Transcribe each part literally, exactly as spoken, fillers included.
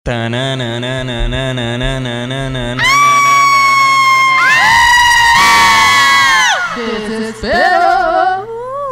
Desespero!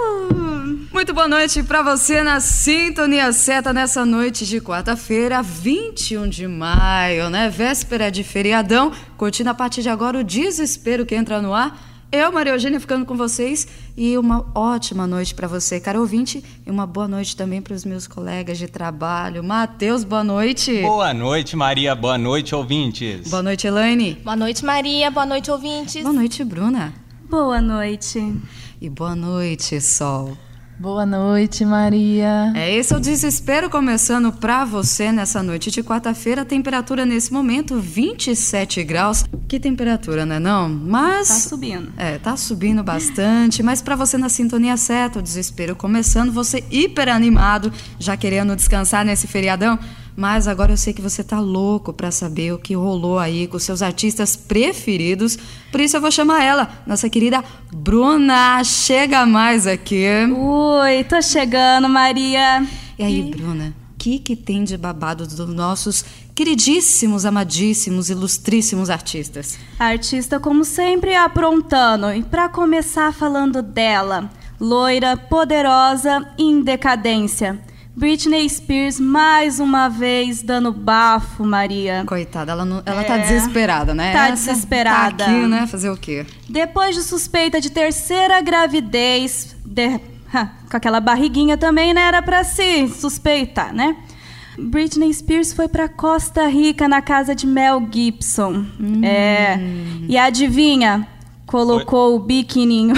Muito boa noite pra você na Sintonia Certa nessa noite de quarta-feira, vinte e um de maio, né? Véspera de feriadão, curtindo a partir de agora o Desespero que entra no ar. Eu, Maria Eugênia, ficando com vocês e uma ótima noite para você, caro ouvinte, e uma boa noite também para os meus colegas de trabalho. Matheus, boa noite. Boa noite, Maria. Boa noite, ouvintes. Boa noite, Elaine. Boa noite, Maria. Boa noite, ouvintes. Boa noite, Bruna. Boa noite. E boa noite, Sol. Boa noite, Maria. É, esse é o Desespero começando pra você nessa noite de quarta-feira. A temperatura nesse momento, vinte e sete graus. Que temperatura, né não? Mas... Tá subindo. É, tá subindo bastante. Mas pra você na Sintonia Certa, o Desespero começando, você hiper animado, já querendo descansar nesse feriadão. Mas agora eu sei que você tá louco pra saber o que rolou aí com seus artistas preferidos. Por isso eu vou chamar ela, nossa querida Bruna. Chega mais aqui. Oi, tô chegando, Maria. E aí, Bruna, o que que tem de babado dos nossos queridíssimos, amadíssimos, ilustríssimos artistas? A artista, como sempre, aprontando. E pra começar falando dela, loira, poderosa e em decadência. Britney Spears, mais uma vez, dando bafo, Maria. Coitada, ela, não, ela é, tá desesperada, né? Tá Essa desesperada. Tá aqui, né? Fazer o quê? Depois de suspeita de terceira gravidez, de, com aquela barriguinha também, né? Era pra se suspeitar, né? Britney Spears foi pra Costa Rica, na casa de Mel Gibson. Hum. É. E adivinha? Colocou Oi. o biquininho.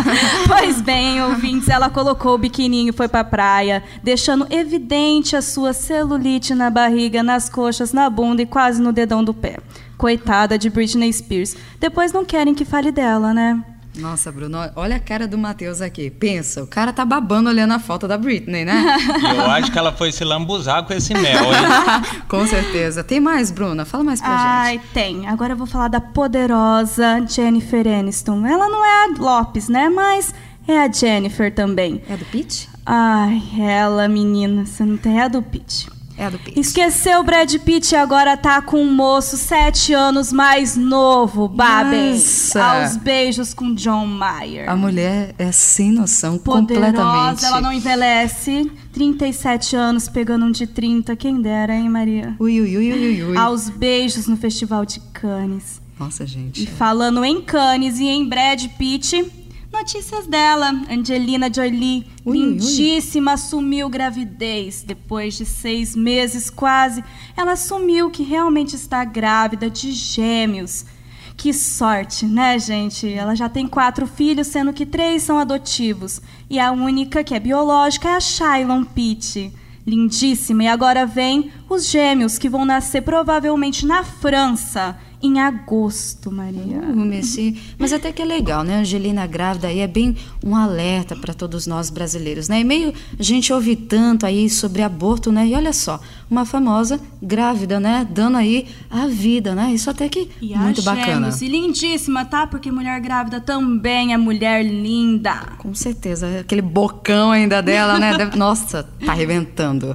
Pois bem, ouvintes, ela colocou o biquininho, foi pra praia, deixando evidente a sua celulite na barriga, nas coxas, na bunda e quase no dedão do pé. Coitada de Britney Spears. Depois não querem que fale dela, né? Nossa, Bruno, olha a cara do Matheus aqui. Pensa, o cara tá babando olhando a foto da Britney, né? Eu acho que ela foi se lambuzar com esse mel, hein? Com certeza. Tem mais, Bruna? Fala mais pra Ai, gente. Ai, tem. Agora eu vou falar da poderosa Jennifer Aniston. Ela não é a Lopes, né? Mas é a Jennifer também. É a do Pitt? Ai, ela, menina. Você não tem a do Pitt. É a do Pitt. Esqueceu o Brad Pitt e agora tá com um moço sete anos mais novo, Babem. Nossa. Aos beijos com John Mayer. A mulher é sem noção, poderosa, completamente. Ela não envelhece. trinta e sete anos, pegando um de trinta. Quem dera, hein, Maria? Ui, ui, ui, ui, ui. Aos beijos no Festival de Cannes. Nossa, gente. E falando em Cannes e em Brad Pitt... Notícias dela, Angelina Jolie, ui, lindíssima, ui. assumiu gravidez. Depois de seis meses quase, ela assumiu que realmente está grávida de gêmeos. Que sorte, né, gente? Ela já tem quatro filhos, sendo que três são adotivos. E a única que é biológica é a Shylon Pitt. Lindíssima. E agora vem os gêmeos, que vão nascer provavelmente na França, em agosto, Maria. Uh, Messi. Mas até que é legal, né? Angelina grávida aí é bem um alerta para todos nós brasileiros, né? E meio a gente ouve tanto aí sobre aborto, né? E olha só, uma famosa grávida, né? Dando aí a vida, né? Isso até que e muito a bacana. E lindíssima, tá? Porque mulher grávida também é mulher linda. Com certeza. Aquele bocão ainda dela, né? Deve... Nossa, tá arrebentando.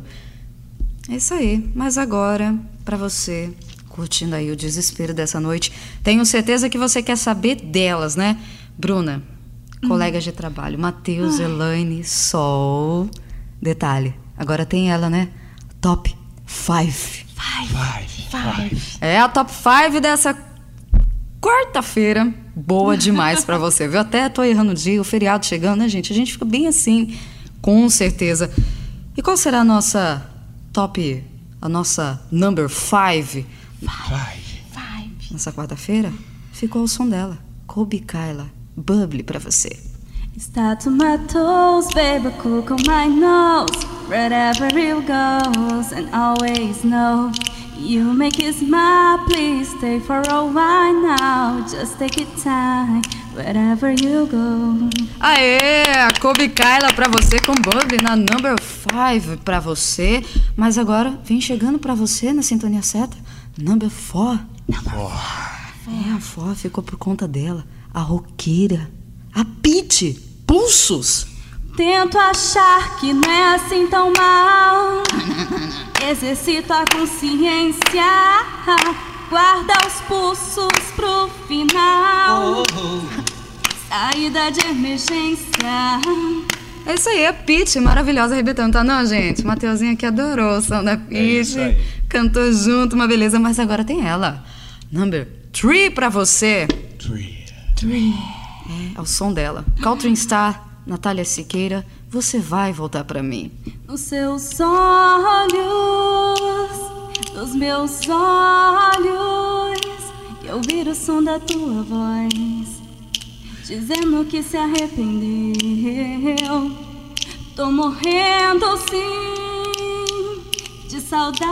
É isso aí. Mas agora, para você... curtindo aí o desespero dessa noite. Tenho certeza que você quer saber delas, né? Bruna, hum. colegas de trabalho, Matheus, Elaine, Sol. Detalhe, agora tem ela, né? Top five. Five. Five. Five. É a top five dessa quarta-feira. Boa demais pra você, viu? Até tô errando o dia, o feriado chegando, né, gente? A gente fica bem assim, com certeza. E qual será a nossa top, a nossa number five? Five. Five. Nessa quarta-feira, ficou o som dela. Kobe Kyla, Bubbly pra você. Start to my toes, baby, cook on my nose. Wherever you goes, and always know you make it smile, please stay for a while now. Just take it time, wherever you go. Aê, a Kobe Kyla pra você com Bubbly na number five pra você. Mas agora vem chegando pra você na Sintonia Certa. Number four. Number four. É, a four ficou por conta dela. A roqueira. A Pitt. Pulsos. Tento achar que não é assim tão mal. Exercito a consciência, guarda os pulsos pro final. Saída de emergência. É isso aí, a Pitty, maravilhosa, arrebentando, tá não, gente? O Mateuzinho aqui adorou o som da Pitty, é cantou junto, uma beleza, mas agora tem ela. Number three pra você. Three. Three. É, é o som dela. Country Star, Natália Siqueira, você vai voltar pra mim. Nos seus olhos, nos meus olhos, eu ouvir o som da tua voz, dizendo que se arrependeu. Tô morrendo sim de saudades.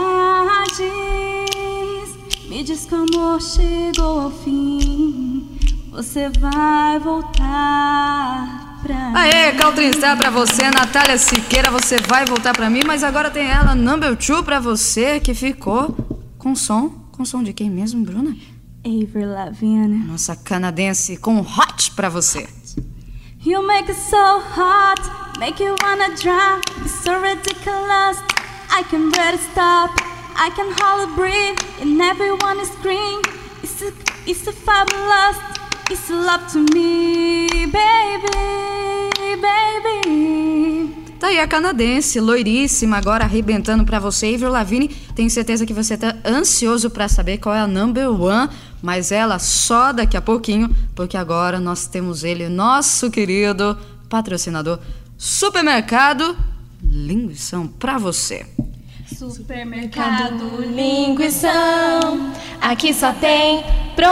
Me diz que o amor chegou ao fim. Você vai voltar pra mim. Aê, Country Star pra você, Natália Siqueira, você vai voltar pra mim. Mas agora tem ela, Number Two pra você, que ficou com som. Com som de quem mesmo, Bruna? Avril Lavigne. Nossa canadense com Hot pra você. You make it so hot, make you wanna drown. It's so ridiculous, I can barely stop. I can hardly breathe, and everyone is screaming. It's a, it's a fabulous, it's a love to me, baby, baby. Tá aí a canadense, loiríssima, agora arrebentando pra você, Avril Lavigne. Tenho certeza que você tá ansioso pra saber qual é a number one, mas ela só daqui a pouquinho, porque agora nós temos ele, nosso querido patrocinador, Supermercado Linguição pra você. Supermercado Linguição, aqui só tem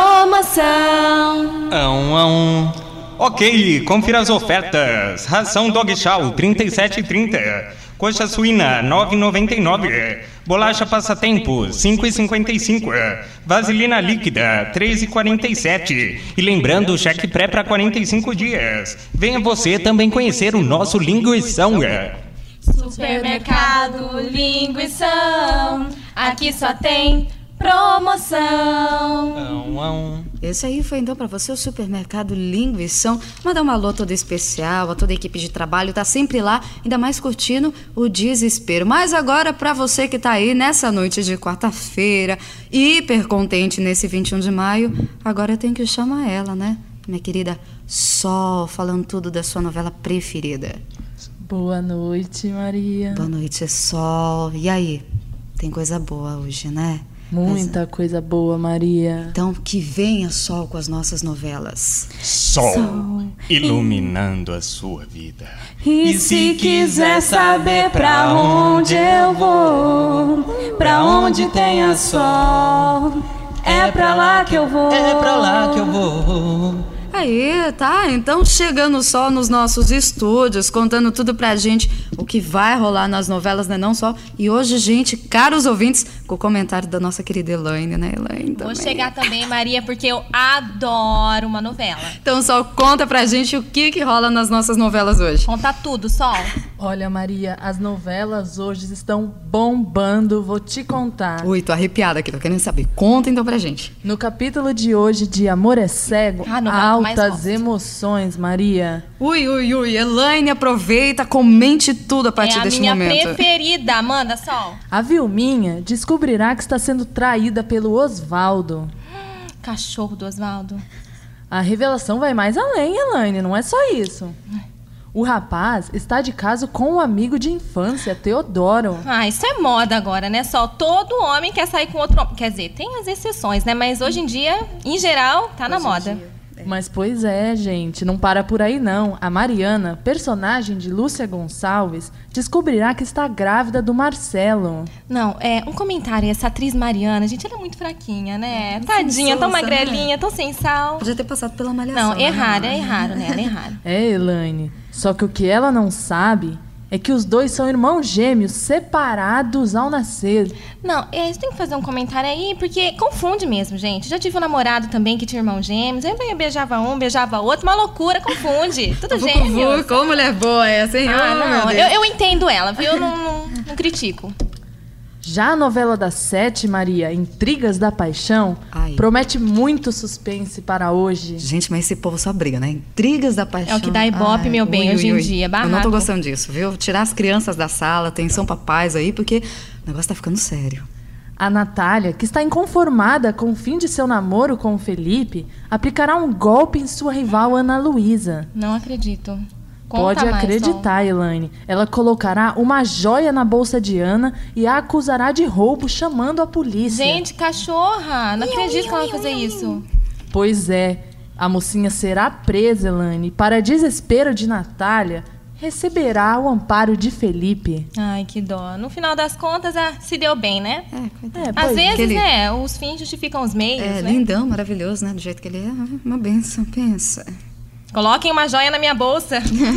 promoção. Um a um. Ok, confira as ofertas. Ração Dog Chow, trinta e sete reais e trinta centavos. Coxa suína, nove reais e noventa e nove centavos. Bolacha Passatempo, cinco reais e cinquenta e cinco centavos. Vaselina líquida, três reais e quarenta e sete centavos. E lembrando, cheque pré para quarenta e cinco dias. Venha você também conhecer o nosso Linguição. Supermercado Linguição, aqui só tem promoção. Um a um. Esse aí foi então pra você o Supermercado Linguição. Mandar um alô todo especial a toda a equipe de trabalho, tá sempre lá, ainda mais curtindo o desespero. Mas agora pra você que tá aí nessa noite de quarta-feira, hiper contente nesse vinte e um de maio, agora eu tenho que chamar ela, né? Minha querida Sol, falando tudo da sua novela preferida. Boa noite, Maria. Boa noite, Sol. E aí? Tem coisa boa hoje, né? Muita Mas, coisa boa, Maria. então que venha Sol com as nossas novelas. Sol, Sol iluminando a sua vida. E se quiser saber pra onde eu vou, pra onde tem a sol, é pra lá que eu vou. É pra lá que eu vou. Aí, tá? Então chegando só nos nossos estúdios, contando tudo pra gente, o que vai rolar nas novelas, né? Não só. E hoje, gente, caros ouvintes, com o comentário da nossa querida Elaine, né, Elaine? Vou chegar também, Maria, porque eu adoro uma novela. Então só conta pra gente o que que rola nas nossas novelas hoje. Conta tudo, Sol. Olha, Maria, as novelas hoje estão bombando, vou te contar. Ui, tô arrepiada aqui, tô querendo saber. Conta então pra gente. No capítulo de hoje de Amor é Cego, Ah, novela que eu mais altas gosto. emoções, Maria. Ui, ui, ui, Elaine, aproveita, comente tudo a partir É a deste minha momento. preferida. Manda, Sol. A Vilminha descobrirá que está sendo traída pelo Osvaldo. Cachorro do Osvaldo. A revelação vai mais além, Elaine, não é só isso. O rapaz está de caso com um amigo de infância, Teodoro. Ah, isso é moda agora, né, Sol? Todo homem quer sair com outro homem. Quer dizer, tem as exceções, né? Mas hoje em dia, em geral, tá na moda. Mas pois é, gente, não para por aí não. A Mariana, personagem de Lúcia Gonçalves, descobrirá que está grávida do Marcelo. Não, é um comentário. Essa atriz Mariana, gente, ela é muito fraquinha, né? Tadinha, tão sonsa, magrelinha, tão sem sal. Podia ter passado pela malhação. Não, né? errado, é errado, né? Ela é errado. É, Elaine. Só que o que ela não sabe é que os dois são irmãos gêmeos separados ao nascer. Não, é, você tem que fazer um comentário aí, porque confunde mesmo, gente. Já tive um namorado também que tinha irmão gêmeos. Aí eu beijava um, beijava outro. Uma loucura, confunde. Tudo Vucu, gêmeos. vucu, Como mulher boa essa, hein? Ah, Oh, meu não, Deus. eu, eu entendo ela, viu? Eu não, não, não critico. Já a novela das sete, Maria, Intrigas da Paixão, Ai. promete muito suspense para hoje. Gente, mas esse povo só briga, né? Intrigas da paixão. É o que dá ibope, meu bem, ui, hoje ui, em ui. dia, Eu não tô barraco. gostando disso, viu? Tirar as crianças da sala, atenção papais aí, porque o negócio tá ficando sério. A Natália, que está inconformada com o fim de seu namoro com o Felipe, aplicará um golpe em sua rival Ana Luísa. Não acredito. Conta Pode mais, acreditar, Elaine. Ela colocará uma joia na bolsa de Ana e a acusará de roubo, chamando a polícia. Gente, cachorra! Não acredito que ela vai fazer isso. Pois é, a mocinha será presa, Elaine. Para desespero de Natália, receberá o amparo de Felipe. Ai, que dó. No final das contas, ah, se deu bem, né? É, coitado. É, Às pois- vezes, aquele- né, os fins justificam os meios, É, né? lindão, maravilhoso, né? Do jeito que ele é. Uma benção, pensa. Coloquem uma joia na minha bolsa.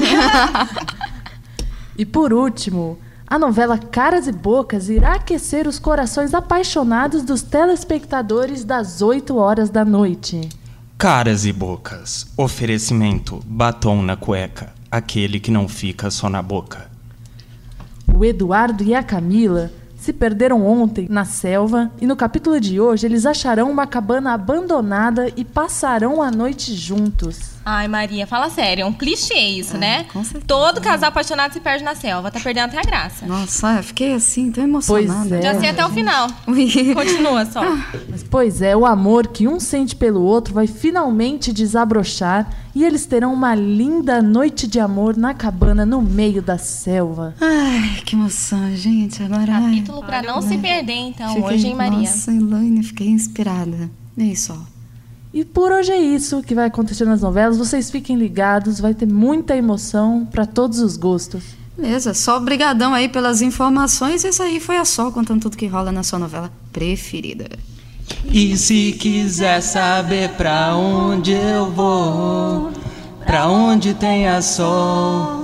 E por último, a novela Caras e Bocas irá aquecer os corações apaixonados dos telespectadores das oito horas da noite. Caras e bocas. Oferecimento: batom na cueca. Aquele que não fica só na boca. O Eduardo e a Camila se perderam ontem na selva e no capítulo de hoje eles acharão uma cabana abandonada e passarão a noite juntos. Ai, Maria, fala sério, é um clichê isso, É, né? com certeza. Todo casal apaixonado se perde na selva, tá perdendo até a graça. Nossa, eu fiquei assim, tão emocionada. Pois é. Já sei até o final. Ui. Continua só. Mas, pois é, o amor que um sente pelo outro vai finalmente desabrochar e eles terão uma linda noite de amor na cabana no meio da selva. Ai, que emoção, gente. Agora. ai, Capítulo pra não se perder, então, fiquei- hoje, hein, Maria? Nossa, Elaine, fiquei inspirada. É isso, ó. E por hoje é isso que vai acontecer nas novelas. Vocês fiquem ligados, vai ter muita emoção para todos os gostos. Beleza, só brigadão aí pelas informações. Isso aí foi a Sol contando tudo que rola na sua novela preferida. E se quiser saber pra onde eu vou, pra onde tem a sol,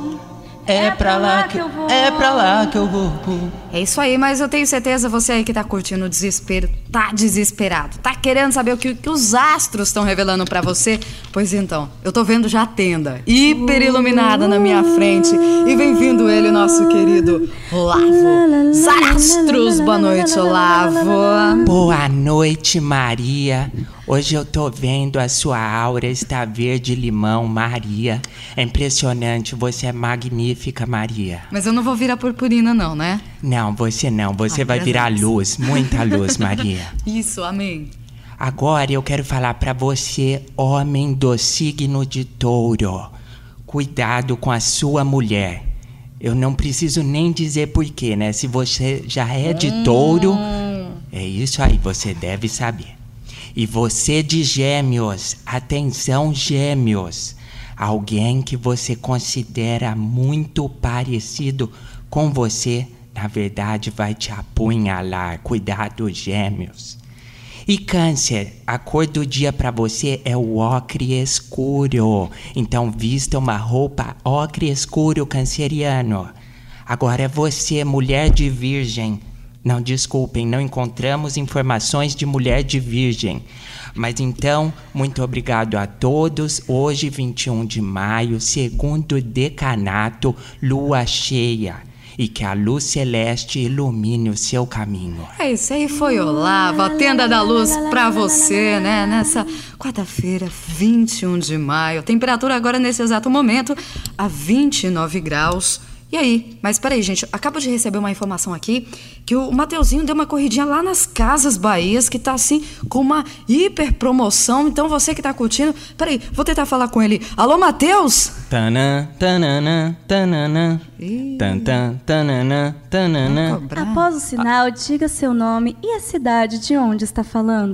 é pra lá que eu vou, é pra lá que eu vou. É isso aí, mas eu tenho certeza você aí que tá curtindo o desespero, tá desesperado, tá querendo saber o que, que os astros estão revelando pra você? Pois então, eu tô vendo já a tenda hiper iluminada na minha frente e vem vindo ele, o nosso querido Olavo Zarastros. Boa noite, Olavo. Boa noite, Maria. Hoje eu tô vendo a sua aura está verde limão, Maria. É impressionante, você é magnífica, Maria. Mas eu não vou virar purpurina não, né? Não, você não, você Ai, vai virar Jesus. luz, muita luz, Maria. Isso, amém. Agora eu quero falar pra você, homem do signo de touro. Cuidado com a sua mulher. Eu não preciso nem dizer porquê, né? Se você já é de touro, é isso aí, você deve saber. E você de gêmeos, atenção gêmeos. Alguém que você considera muito parecido com você, na verdade vai te apunhalar. Cuidado, gêmeos. E câncer, a cor do dia pra você é o ocre escuro. Então vista uma roupa ocre escuro, canceriano. Agora você, mulher de virgem. Não, desculpem, não encontramos informações de mulher de virgem. Mas então, muito obrigado a todos. Hoje, vinte e um de maio, segundo decanato, lua cheia. E que a luz celeste ilumine o seu caminho. É isso aí, foi Olavo, a tenda da luz pra você, né? Nessa quarta-feira, vinte e um de maio. A temperatura agora, nesse exato momento, a vinte e nove graus. E aí? Mas peraí, gente, eu acabo de receber uma informação aqui que o Mateuzinho deu uma corridinha lá nas Casas Bahias, que tá assim, com uma hiper promoção. Então você que tá curtindo, peraí, vou tentar falar com ele. Alô, Mateus? Tanã, tananã, tananã. Ih. Tan, tan, tananã, tananã. Cobrar. Após o sinal, diga seu nome e a cidade de onde está falando.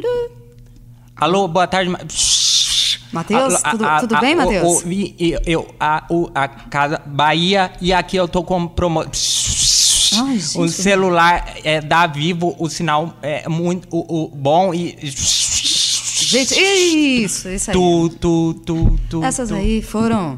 Alô, boa tarde. ma- Mateus, Alô, tudo- a- a- tudo a- bem, o- Mateus? o- vi- Eu, eu- a, o- a casa Bahia e aqui eu tô com promo... Ai, gente. O celular é da Vivo, o sinal é muito o, o bom e... Gente, isso, isso aí. Tu, tu, tu, tu, Essas tu. aí foram...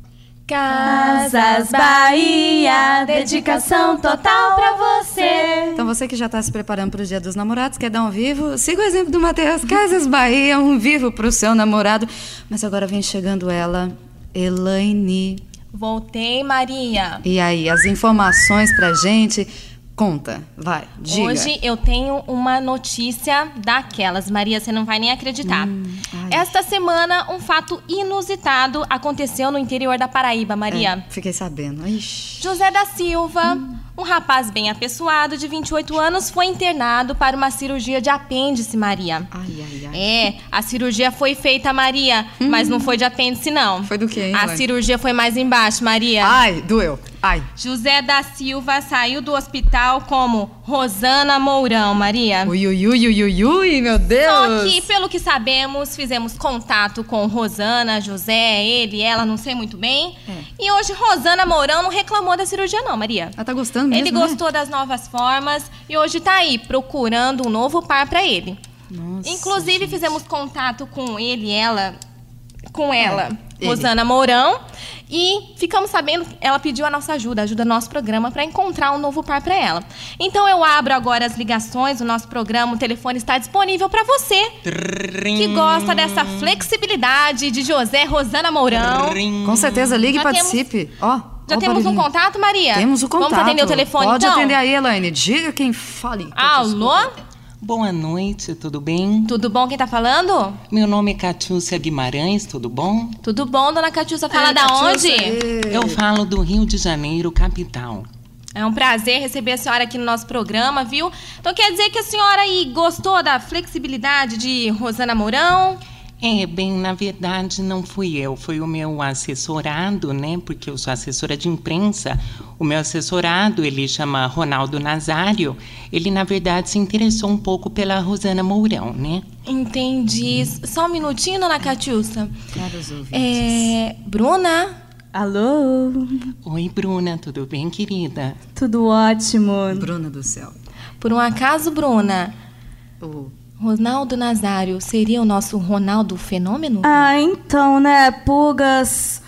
Casas Bahia, dedicação total pra você. Então você que já tá se preparando pro Dia dos Namorados, quer dar um vivo, siga o exemplo do Matheus. Casas Bahia, um vivo pro seu namorado. Mas agora vem chegando ela, Elaine. Voltei, Maria. E aí, as informações pra gente, Conta, vai, diga. Hoje eu tenho uma notícia daquelas, Maria, você não vai nem acreditar. Hum, ai. Esta semana, um fato inusitado aconteceu no interior da Paraíba, Maria. É, fiquei sabendo. Ixi. José da Silva, hum. um rapaz bem apessoado, de vinte e oito anos, foi internado para uma cirurgia de apêndice, Maria. Ai, ai, ai. É, a cirurgia foi feita, Maria, hum. mas não foi de apêndice, não. Foi do quê, hein, A mãe? cirurgia foi mais embaixo, Maria. Ai, doeu. Ai. José da Silva saiu do hospital como Rosana Mourão, Maria. Ui, ui, ui, ui, ui, ui, meu Deus. Só que, pelo que sabemos, fizemos contato com Rosana, José, ele, ela, não sei muito bem. É. E hoje Rosana Mourão não reclamou da cirurgia não, Maria. Ela tá gostando mesmo, Ele gostou né? das novas formas e hoje tá aí, procurando um novo par pra ele. Nossa, Inclusive, gente. fizemos contato com ele e ela... Com ela, ele. Rosana Mourão. E ficamos sabendo que ela pediu a nossa ajuda, a ajuda do nosso programa, para encontrar um novo par para ela. Então eu abro agora as ligações do nosso programa, o telefone está disponível para você que gosta dessa flexibilidade de José Rosana Mourão. Com certeza, ligue e Já participe. Ó, Já ó o temos um barulhinho. contato, Maria? Temos o contato. Vamos atender o telefone, Pode então? atender aí, Elaine. Diga quem fale. Alô? Boa noite, tudo bem? Tudo bom? Quem tá falando? Meu nome é Catiúcia Guimarães, tudo bom? Tudo bom, dona Catiúcia? Fala É, da Catiúcia, onde? é. Eu falo do Rio de Janeiro, capital. É um prazer receber a senhora aqui no nosso programa, viu? Então quer dizer que a senhora aí gostou da flexibilidade de Rosana Mourão? É, bem, na verdade não fui eu, foi o meu assessorado, né? Porque eu sou assessora de imprensa. O meu assessorado, ele chama Ronaldo Nazário. Ele, na verdade, se interessou um pouco pela Rosana Mourão, né? Entendi. Só um minutinho, dona Catiúcia. Caros ouvintes. É... Bruna? Alô? Oi, Bruna, tudo bem, querida? Tudo ótimo. Bruna do céu. Por um acaso, Bruna, O... Ronaldo Nazário seria o nosso Ronaldo Fenômeno? Ah, então, né? Pulgas,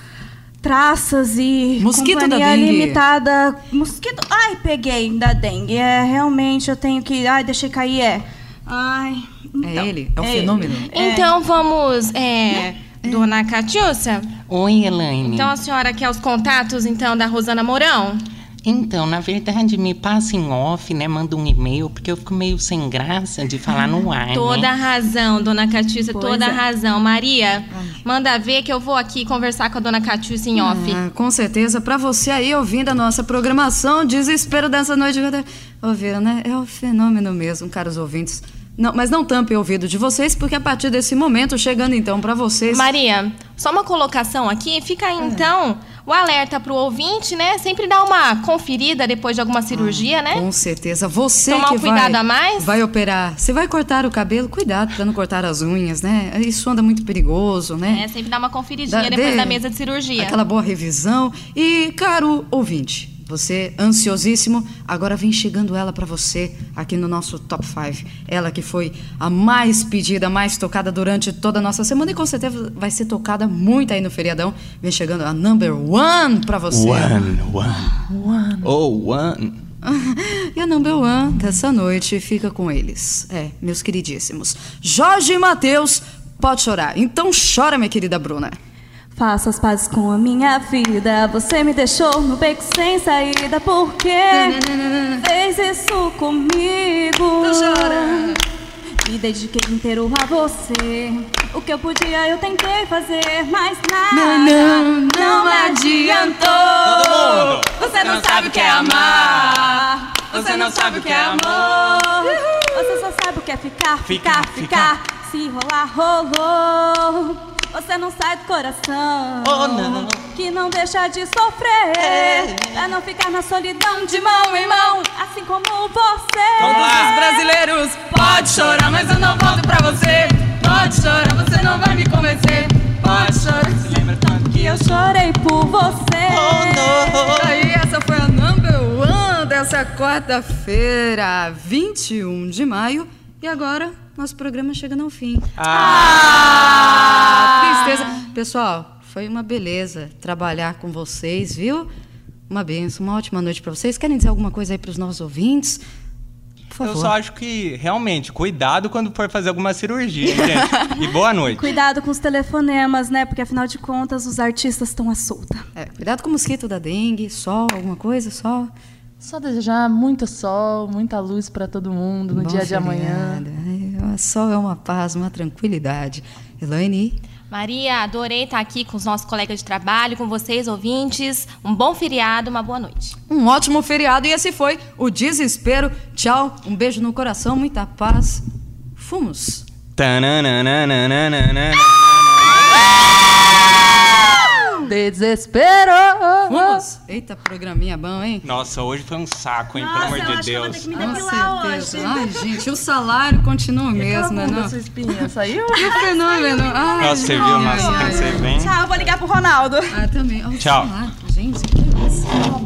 traças e Mosquito da companhia dengue. limitada. Mosquito... Ai, peguei da dengue. É, realmente, eu tenho que... Ai, deixei cair, é. Ai, então, É ele? É o ele. fenômeno? Então vamos, é... Dona Catiúcia? Oi, Elaine. Então a senhora quer os contatos, então, da Rosana Mourão? Então, na verdade, me passa em off, né? Manda um e-mail, porque eu fico meio sem graça de falar no ar, Toda né? a razão, dona Catiúcia, Pois toda a é. razão. Maria, manda ver que eu vou aqui conversar com a dona Catiúcia em off. Ah, com certeza, pra você aí ouvindo a nossa programação, desespero dessa noite. Ouviram, né? É o fenômeno mesmo, caros ouvintes. Não, mas não tampem o ouvido de vocês, porque a partir desse momento, chegando então pra vocês... Maria, só uma colocação aqui, fica aí então o alerta pro ouvinte, né? Sempre dá uma conferida depois de alguma cirurgia, né? Com certeza. Você Tomar que um cuidado vai, a mais? vai operar. Você vai cortar o cabelo, cuidado pra não cortar as unhas, né? Isso anda muito perigoso, né? É, sempre dá uma conferidinha Da- depois dê da mesa de cirurgia. Aquela boa revisão. E, caro ouvinte, você ansiosíssimo, agora vem chegando ela pra você aqui no nosso Top cinco. Ela que foi a mais pedida, a mais tocada durante toda a nossa semana e com certeza vai ser tocada muito aí no feriadão. Vem chegando a number one pra você. One, one. One. Oh, one. E a number one dessa noite fica com eles. É, meus queridíssimos. Jorge e Matheus, pode chorar. Então chora, minha querida Bruna. Faço as pazes com a minha vida. Você me deixou no beco sem saída. Por que fez isso comigo? Não chora. Me dediquei inteiro a você. O que eu podia eu tentei fazer, mas nada Não, não, não adiantou. Você não sabe o que é amar. Você não sabe o que é amor. Você só sabe o que é ficar, ficar, ficar. Se rolar, rolou. Você não sai do coração. Oh, não. Que não deixa de sofrer. Pra não ficar na solidão de mão em mão. Assim como você. Vamos lá. Os brasileiros, pode chorar, mas eu não volto pra você. Pode chorar, você não vai me convencer. Pode chorar. Você lembra tanto que Eu chorei por você. Oh, Aí, essa foi a number one dessa quarta-feira, vinte e um de maio. E agora, nosso programa chega ao fim. Ah! Tristeza. Pessoal, foi uma beleza trabalhar com vocês, viu? Uma benção, uma ótima noite pra vocês. Querem dizer alguma coisa aí pros nossos ouvintes? Por favor. Eu só acho que, realmente, cuidado quando for fazer alguma cirurgia, hein, gente. E boa noite. Cuidado com os telefonemas, né? Porque afinal de contas os artistas estão à solta. É, cuidado com o mosquito da dengue, sol, alguma coisa, sol. Só desejar muito sol, muita luz para todo mundo no Bom dia de amanhã. O sol é uma paz, uma tranquilidade. Elaine? Maria, adorei estar aqui com os nossos colegas de trabalho, com vocês, ouvintes. Um bom feriado, uma boa noite. Um ótimo feriado e esse foi o Desespero. Tchau, um beijo no coração, muita paz. Fomos. Desespero! Fomos. Eita, programinha bom, hein? Nossa, hoje foi um saco, hein? Nossa, Pelo amor eu de acho que eu vou Deus. ter que me Com depilar certeza. hoje. Ai, gente, o salário continua o mesmo, né? Aquela Não? sua espinha saiu? E o fenômeno? Ai, Nossa, você viu? ai, Nossa, ai, pensei ai. bem. Tchau, eu vou ligar pro Ronaldo. Ah, também. Olha o Tchau. salário, gente, que isso?